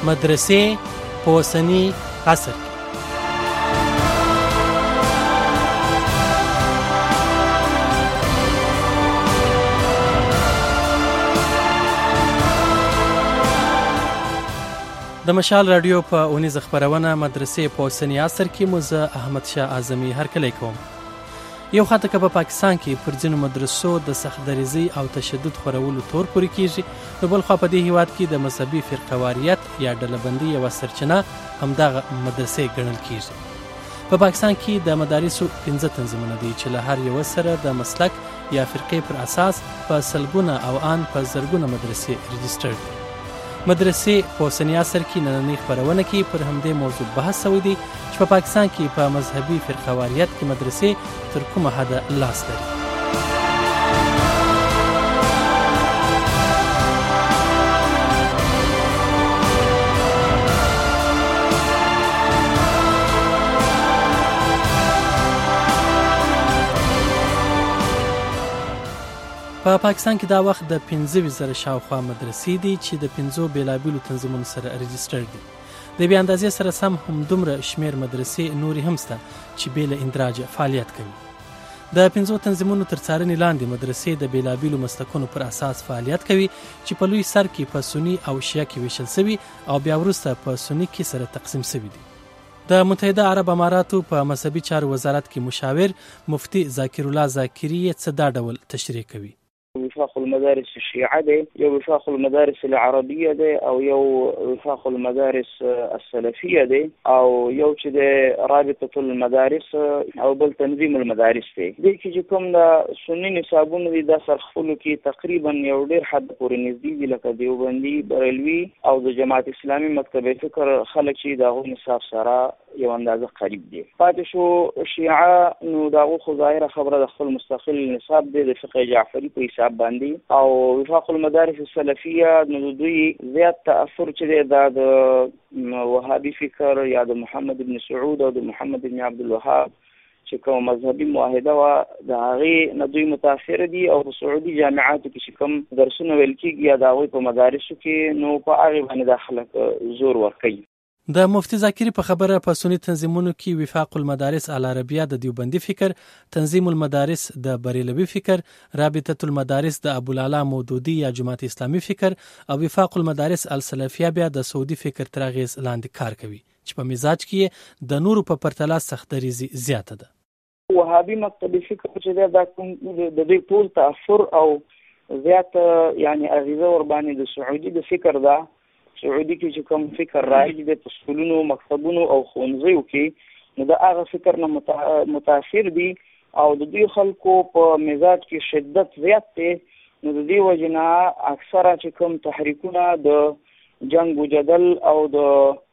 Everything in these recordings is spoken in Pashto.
مدرسې په اوسني عصر کې. د مشال رادیو په اونیزه خبرونه مدرسې په اوسني عصر کې مو زه احمد شاه اعظمي هرکلی کوم. یو خاطر که په پاکستان کې پر ځینو مدرسو د سخت دریزي او تشدد خورولو تور پورې کیږي، نو بل خوا په دې هیواد کې د مذهبي فرقواریت یا ډلبندي یوه سرچینه همدغه مدرسې ګڼل کیږي. په پاکستان کې د مدارسو 15 تنظیمونه دي چې له هر یو سره د مسلک یا فرقې پر اساس په سلګونه او ان په زرګونه مدرسې رجسټر دي. مدرسې په اوسني عصر کې نننۍ خبرونه کې پر همدې موضوع بحث شوی دی چې په پاکستان کې په مذهبي فرقواریت کې مدرسې تر کومه حده لاس لري. په پاکستان کې دا وخت د 15,000 شاوخوا مدرسې دي چې د 5 بیلابیلو تنظیمونو سره رجسټر دي. د بې اندازې سره سم همدومره شمیر مدرسې نورې هم شته چې بې له اندراج فعالیت کوي. د 5 تنظیمونو تر څارنې لاندې مدرسې د بیلابیلو مسلکونو پر اساس فعالیت کوي چې په لوی سر کې په سني او شیعه کې ویشل شوي او بیا وروسته په سني کې سره تقسیم شوي دي. د متحده عرب اماراتو په مذهبي چارو وزارت کې مشاور مفتي ذاکر الله ذاکري څه دا ډول تشریح کوي. وفاق المدارس الشيعة دي، يو وفاق المدارس العربية دي، أو يو وفاق المدارس السلفية دي، أو يو كده رابطة المدارس أو بل تنظيم المدارس دي. دي كي كم دا سني نصابون دي دا سرخلو كي تقريبا يو دير حد پوري نزدي دي لکه دیوبندي بریلوي أو دا جماعت اسلامي مکتب فکر خلق شي دا غو نصاب سارا یو اندازه قریب دی. پاتې شو شیعه نو دا غو ظاهره خبره د خپل مستقل نصاب دی د فقه جعفری په حساب باندې، او وفاق المدارس السلفیه نو دوی زیات تاثر چې د وهابي فکر یا د محمد ابن سعود او د محمد ابن عبد الوهاب چې کوم مذهبي معاهده وا د هغه نه دوی متاثر دي، او په سعودي جامعاتو کې چې کوم درسونه ویل کېږي یا د هغوی په مدارسو کې نو په هغې باندې دا خلک زور ورکوي. د مفتی ذاکري په خبره په سنی تنظیمونو کې وفاق المدارس العربیه د دیوبندي فکر، تنظیم المدارس د بریلوي فکر، رابطه المدارس د ابوالعلا مودودي یا جماعت اسلامي فکر، او وفاق المدارس السلفیه بیا د سعودي فکر تر اغیز لاندې کار کوي چې په مزاج کې د نورو په پرتله سخت دریزي زیاته ده. وهابي مکتب فکر چې دا کوم د دې ټول تاثر او زیات یعنی اغیزه ور باندې د سعودي د فکر ده. سعودي کې چې کوم فکر راځي د سکولونو مکتبونو او ښوونځیو کې نو د هغه فکر نه متاثر دي، او د دوی خلکو په مزاج کې شدت زیات دی. نو د دې وجې نه اکثره چې کوم تحریکونه د جنگ و جدل او د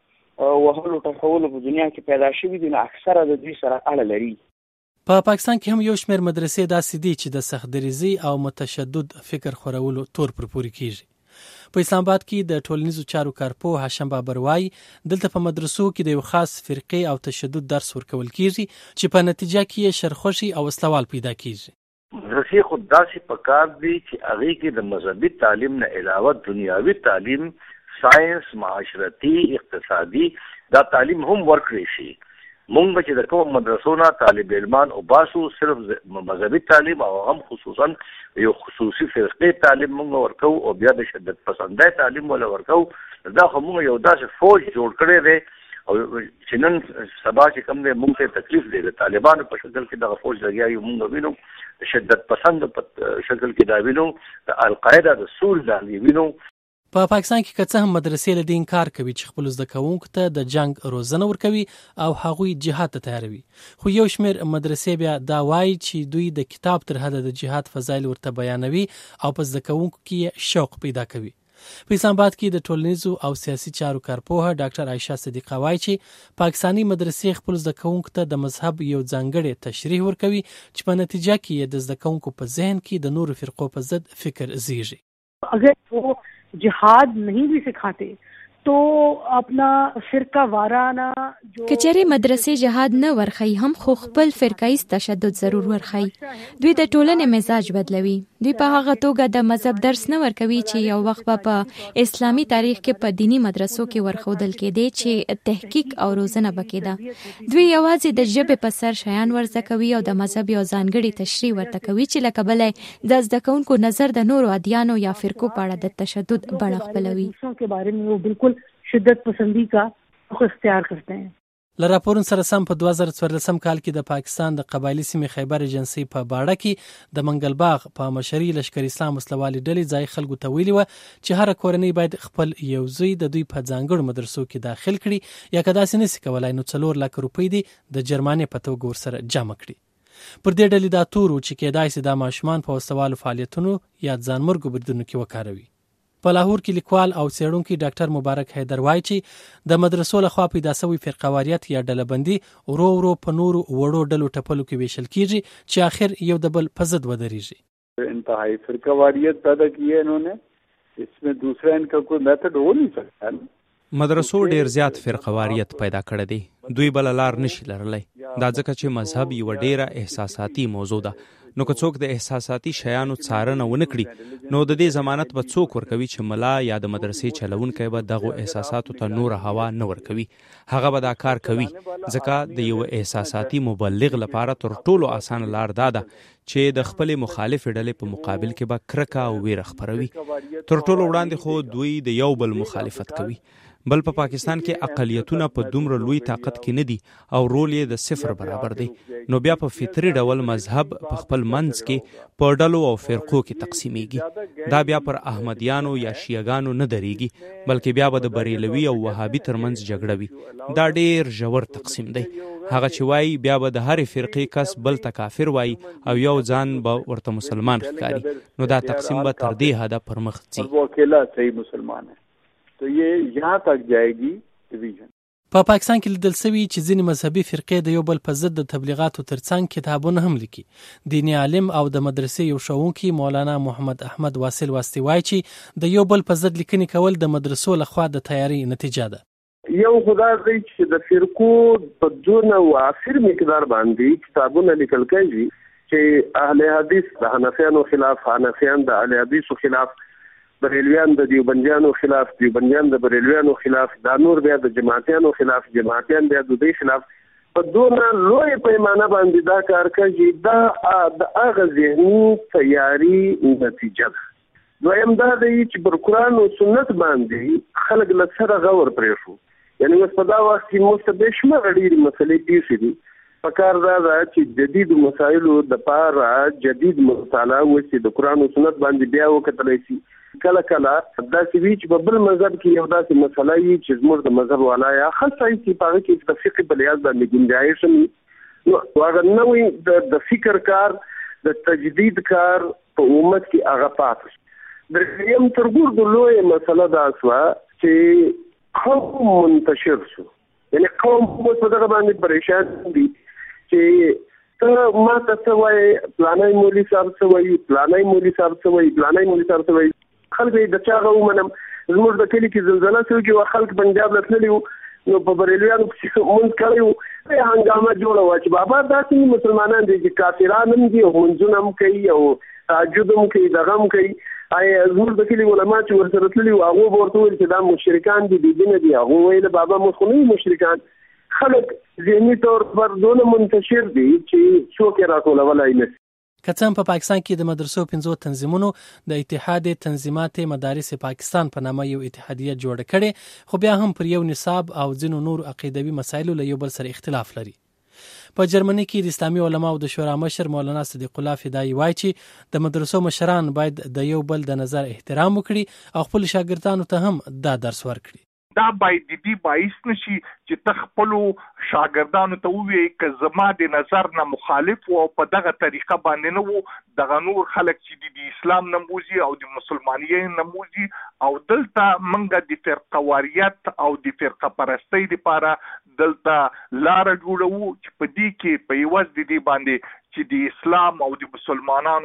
وهلو ټکولو په دنیا کې پیدا شوي دي، نو اکثره د دوی سره اړه لري. په پاکستان کې هم یو شمېر مدرسې داسې دي چې د سخت دریزي او متشدد فکر خورولو تور پر پورې کیږي. په اسلام آباد کې د ټولنیزو چارو کارپوه هاشم بابر وایي دلته په مدرسو کې د یو خاص فرقې او تشدد درس ورکول کیږي چې په نتیجه کې یې شرخوشي او وسلوال پیدا کیږي. مدرسې خود داسې پکار دي چې هغې کې د مذهبي تعلیم نه علاوه دنیاوي تعلیم، ساینس، معاشرتي، اقتصادي دا تعلیم هم ورکړی شي. مونږ چې د کوم مدرسو نه طالب علمان او باسو صرف مذهبي تعلیم او هم خصوصا یو خصوصي فرقې تعلیم مونږ ورکو او بیا د شدت پسندۍ تعلیم ولا ورکو. دا خو مونږ یو داسې فوج جوړ کړی دی او چې نن سبا چې کوم دی مونږ ته تکلیف دی د طالبانو په شکل کې دغه فوج لګیا یو مونږ وینو، د شدت پسند په شکل کې دا وینو، د القاعده د سول دا وینو. په پاکستان کې که څه هم مدرسې له دې انکار کوي چې خپلو زده کوونکو ته د جنگ روزنه ورکوي او هغوی جهاد ته تیاروي، خو یو شمېر مدرسې بیا دا وایي چې دوی د کتاب تر حده د جهاد فضایل ورته بیانوي او په زده کوونکو کې شوق پیدا کوي. په اسلام آباد کې د ټولنیزو او سیاسي چارو کارپوهه ډاکټر عایشه صدیقه وایي چې پاکستاني مدرسې خپل زده کوونکو ته د مذهب یو ځانګړی تشریح ورکوي چې په نتیجه کې د زده کوونکو په ذهن کې د نورو فرقو په ضد فکر زیږي. اگر وہ جہاد نہیں بھی سکھاتے तो अपना فرقه وارانه کچېرې مدرسې جهاد نه ورخی هم خو خپل فرقایي تشدد ضرور ورخی. دوی د ټولنې مزاج بدلوي. دوی په هغه توګه د مذهب درس نه ورکوي چې یو وخت په اسلامي تاریخ کې په دینی مدرسو کې ورخودل کېدی چې تحقیق او روزنه بکیده. دوی یوازې د ژبې په سر شیان ورزده کوي او د مذهب یو ځانګړي تشریح ورته کوي چې لکه بلې د زده کوونکو نظر د نورو ادیانو یا فرقو په اړه د تشدد بڼه خپلوي. بالکل شدت پسندی کا اختیار کرتے ہیں. له راپورن سره سم په 2014 کال کې د پاکستان د قبایلی سیمې خیبر ایجنسی په باړه کې د منګل باغ په مشري لشکر اسلام وسلوالي ډلې ځای خلکو ته ویلي و چې هر کورنۍ باید خپل یو زوی د دوی په ځانګړو مدرسو کې داخل کړي یا که داسې نشي کولای نو 4 لک روپۍ دي د جرمانې په توګه ورسره جمع کړي. پر دې ډلې دا تور چې کېدای شي د ماشومان په وسوالو فعالیتونو یا ځانمرګو بریدونو کې وکاروي. په لاهور کې لیکوال او څېړونکی ډاکټر مبارک حیدر وایي چې د مدرسو لخوا پیدا شوی فرقواریت یا ډلبندي ورو ورو په نورو وړو ډلو ټپلو کې ویشل کیږي چې آخر یو د بل په ضد ودرېږي. انتہائی فرقواریت پیدا کی ہے انہوں نے، اس میں دوسرا ان کا کوئی میتھڈ ہو نہیں سکتا. مدرسو ډیر زیات فرقواریت پیدا کړی دی. دوی بل لار نشي لرلی. دا ځکه چې مذهب یو ډیره احساساتي موضوع ده. نو که څوک د احساساتي شیانو څارنه ونه کړي نو د دې ضمانت به څوک ورکوي چې ملا یا د مدرسې چلونکی به دغه احساساتو ته نور هوا نه ورکوي. هغه به دا کار کوي ځکه د یو احساساتي مبلغ لپاره تر ټولو اسانه لار دا ده چې د خپل مخالف ډلې په مقابل کې به کرکه او ویره خپروي. تر ټولو وړاندې خو دوی د یو بل مخالفت کوي. بل په پاکستان کې اقلیتونه په دومره لوی طاقت کې نه دي او رول یې د 0 برابر دی. نو بیا په فطري ډول مذهب په خپل منځ کې په ډلو او فرقو کې تقسیمیږي. دا بیا پر احمدیانو یا شیعاګانو نه درېږي بلکې بیا به د بریلوي او وهابي ترمنځ جګړه وي. دا ډیر ژور تقسیم دی. هغه چې وایي بیا به د هرې فرقې کس بل ته کافر وایي او یو ځان به ورته مسلمان ښکاري. نو دا تقسیم به تر دې حده پر مخ ځي. وہ اکیلا صحیح مسلمان ہے تو یہ یہاں تک جائے گی ڈویژن. په پاکستان کې لیدل شوي چې ځینې مذهبي فرقې د یو بل په ضد د تبلیغاتو ترڅنګ کتابونه هم لیکي. دیني عالم او د مدرسې یو ښوونکی مولانا محمد احمد واصل واسطي وایي چې د یو بل په ضد لیکنې کول د مدرسو لخوا د تیاری نتیجه ده. یو خدای دی چې د فرقو په دون وافر مقدار باندې کتابونه لیکل کوي چې اهل حدیث د حنفیانو خلاف، حنفیان د اهل حدیثو خلاف، بریلویان د دیوبندیانو خلاف، دیوبندیان د بریلویانو خلاف، دا نور بیا د جماعتیانو خلاف، جماعتیان بیا د دوی خلاف. په دونه لوی پیمانه باندې دا کار کوي. دا د هغه ذهني تیاری نتیجه ده. دویم دا دی چې پر قرآن او سنت باندې خلک له سره غور پرې شو. یعنی اوس په دا وخت کې موږ به شمېر ډېرې مسلې پیښې دي. پکار دا چې جدید مسایلو د پاره جدید مطالعه وشي د قرآن او سنت باندې بیا وکتلی شي. کله کله داسې وي چې په بل مذهب کې یو داسې مسله وي چې زموږ د مذهب والا یا خاصه چې په هغه کې د فقه په لحاظ باندې ګنجایش وي، نو هغه نوی د فکر کار، د تجدید کار په امت کې هغه پاتې شي. دریم ترګور د لوی مسله دا شوه چې قوم منتشر شو. یعنی قوم په دغه باندې پریشان دي چې ته ما ته څه وایې، پلانی مولي صاحب څه وایي، پلانی مولي صاحب څه وایي، پلانی مولي صاحب څه وایي. خلک یې د چا هغه ومنم. زموږ د کلي کې زلزله شوې چې خلک پنجاب له تللي وو، نو په بریلیانو پسې مونځ کړی وو، هنګامه جوړه وه چې بابا داسې مسلمانان دي چې کافران هم دي او مونځونه هم کوي او تهجد هم کوي، دغه هم کوي. زموږ د کلي علما چې ورسره تللي وو هغو به ورته وویل چې دا مشرکان دي، بېدینه دي. هغو ویل بابا موږ خو نه یو مشرکان. خلک ذهني طور پر دونه منتشر دي چې څوک یې راټولولی نه شي. که څه هم په پاکستان کې د مدرسو 5 تنظیمونو د اتحاد تنظیمات مدارس پاکستان په نامه یو اتحادیه جوړه کړې، خو بیا هم پر یو نصاب او ځینو نور عقیدوي مسایلو له یو بل سره اختلاف لري. په جرمني کې د اسلامي علماو د شورا مشر مولانا صدیق الله فدایي وایي چې د مدرسو مشران باید د یو بل د نظر احترام وکړي او خپل شاګردانو ته هم دا درس ورکړي. دا باید د دې باعث نشي چې ته خپلو شاګردانو ته ووایې که زما د نظر نه مخالف و او په دغه طریقه باندې نه وو، دغه نور خلک چې د اسلام نه موځي او د مسلمانیت نه موځي، او دلته موږ د فرقواریت او د فرقه پرستۍ لپاره دلته لاره جوړوو چې په دې کې په عوض د دې باندې چې د اسلام او د مسلمانانو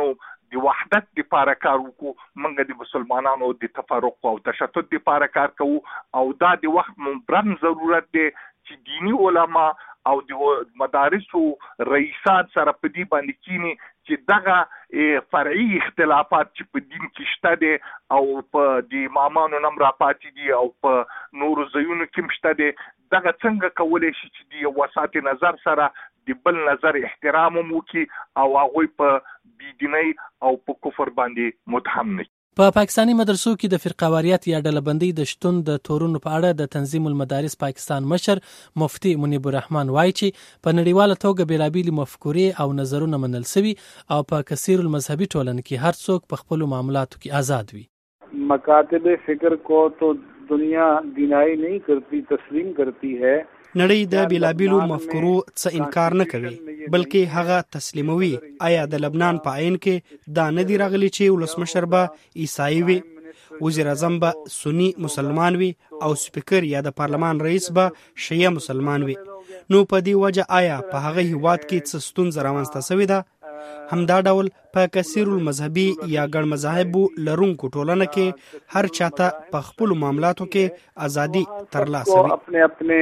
د وحدت لپاره کار وکړو، موږ د مسلمانانو د تفرق او تشتت لپاره کار کوو، او دا د وخت مبرم ضرورت دی چې دینی علما او د مدارسو رئیسان سره په دې باندې کینی چې دغه فرعي اختلافات چې په دین کې شته دي او په د امامانو نم را پاتې دي او په نورو ځایونو کې شته دي، دغه څنګه کولی شي چې د یو وساط نظر سره د بل نظر احترام وکړي او هغوی په بېدینۍ او په کفر باندې متهم نه. په پاکستاني مدرسو کې د فرقهواریت یا ډلبندۍ د شتون د تورونو په اړه د تنظیم المدارس پاکستان مشر مفتي منیب الرحمن وایي چې په نړیواله توګه بېلابېلې مفکورې او نظرونه منل سوي او په کثیر المذهبي ټولنه کې هر څوک په خپلو معاملاتو کې آزاد وي. مکاتب فکر کو تو دنیا دینائی نہیں کرتی، تسلیم کرتی ہے. نړۍ د بیلابیلو مفکورو څه انکار نه کوي بلکې هغه تسلیموي. آیا د لبنان په عین کې دا نه دی راغلی چې ولسمشر به عیسائی وي، وزیر اعظم به سنی مسلمان وي او سپیکر یا د پارلمان رئیس به شیعه مسلمان وي؟ نو په دې وجه آیا په هغه هیواد کې څه ستونزه رامنځته شوې ده؟ همدا ډول په کثیر المذهبي یا ګڼ مذاهبو لرونکو ټولنه کې هر چاته په خپلو معاملاتو کې ازادي ترلاسه وي. اپنے اپنے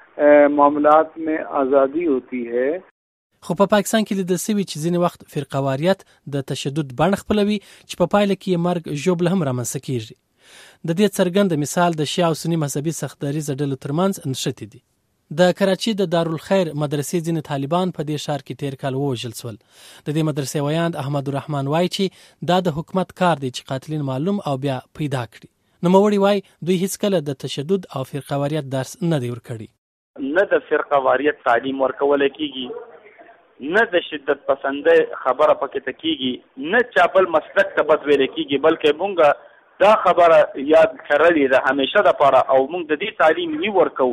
معاملات میں آزادی ہوتی ہے. خو په پاکستان کې لیدل شوي چې ځینې وخت فرقهواریت د تشدد بڼه خپلوي چې په پایله کې مرګ ژوبله هم رامنځته کیږي. د دې څرګند مثال د شیعه او سني مذهبي سختدریزه ډلو ترمنځ نښتې دي. د کراچي د دارالخیر مدرسې ځینې طالبان په دې ښار کې تیر کال ووژل شول. د دې مدرسې ویاند احمد الرحمن وایي چې دا د حکومت کار دی چې قاتلین معلوم او بیا پیدا کړي. نوموړي وایي دوی هیڅکله د تشدد او فرقهواریت درس نه دی ورکړی. نه د فرقهواریت تعلیم ورکول کیږي، نه د شدت پسندۍ خبره پکې ته کیږي، نه چا بل مسلک ته بد ویل کیږي، بلکې مونږ دا خبره یاد کړلې ده همیشه دپاره او مونږ د دې تعلیم نی ورکو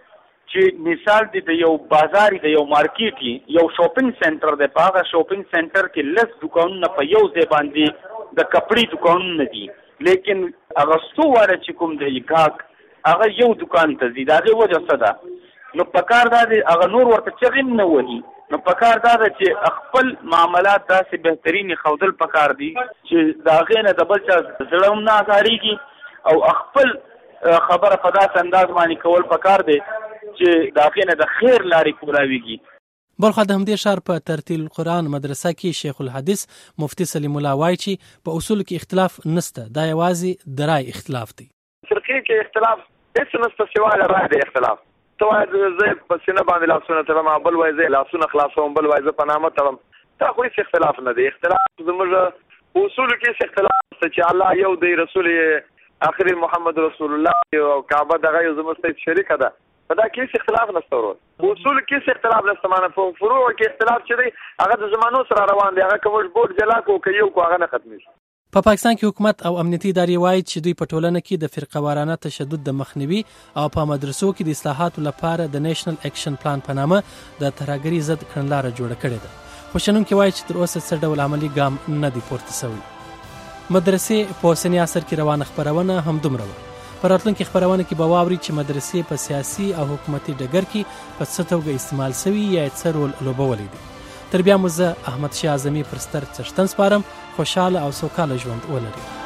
چې مثال دی د یو بازار د یو مارکیټ یو شاپینګ سنټر دی، په هغه شاپینګ سنټر کې لس دوکانونه په یو ځای باندې د کپړې دوکانونه دي، لیکن هغه څو واره چې کوم دی ګاهک هغه یو دوکان ته ځي. د هغې وجه څه ده؟ نو پکار دا دی هغه نور ورته چغې نه وهي. نو پکار دا ده چې خپل معاملات داسې بهترین ښودل پکار دي چې د هغې نه د بل چا زړه هم نه ازارېږي او خپل خبره په داسې انداز باندې کول پکار دی چې د هغې نه د خیر لارې کولاویږي. بلخوا د همدې ښار په ترتیل القرآن مدرسه کې شیخ الحدیث مفتي سلیم الله وایي چې په اصولو کې اختلاف نشته، دا یوازې د رای اختلاف دی. فرقې کې اختلاف هېڅ نشته سوای د رای د اختلاف. ته وایې زه په سینه باندې لاسونه تړم، بل وایي زه لاسونه خلاصوم، بل وایي زه په نامه تړم. دا خو هېڅ اختلاف نه دی. اختلاف زموږ په اصولو کې هېڅ اختلاف نشته چې الله یو دی، رسول آخري محمد رسول الله او کعبه دغه یو زموږ شریکه ده. په دا کې هېڅ اختلاف نشته ورور. په اصولو کې هېڅ اختلاف نشته. معنی په فروعو کې اختلاف چې دی هغه د زمانو سره روان دی. هغه که موږ بورډ جلا کړو که یو کړو هغه نه ختمېږي. په پاکستان کې حکومت او امنیتي ادارې وایي چې دوی په ټولنه کې د فرقهوارانه تشدد د مخنیوي او په مدرسو کې د اصلاحاتو لپاره د نیشنل اکشن پلان په نامه د ترهګرۍ ضد کړنلاره جوړه کړې ده. خو شنونکي وایي چې تر اوسه څه ډول عملي ګام نه دی پورته شوی. مدرسې په اوسني عصر کې روانه خپرونه همدومره وه. په راتلونکي خپرونه کې به واوري چې مدرسې په سیاسي او حکومتي ډګر کې په څه توګه استعمال شوي یا څه رول لوبولی دی. تر بیا مو زه احمد شاه اعظمي پر ستر څښتن سپارم. خوشحاله او سوکاله ژوند ولرئ.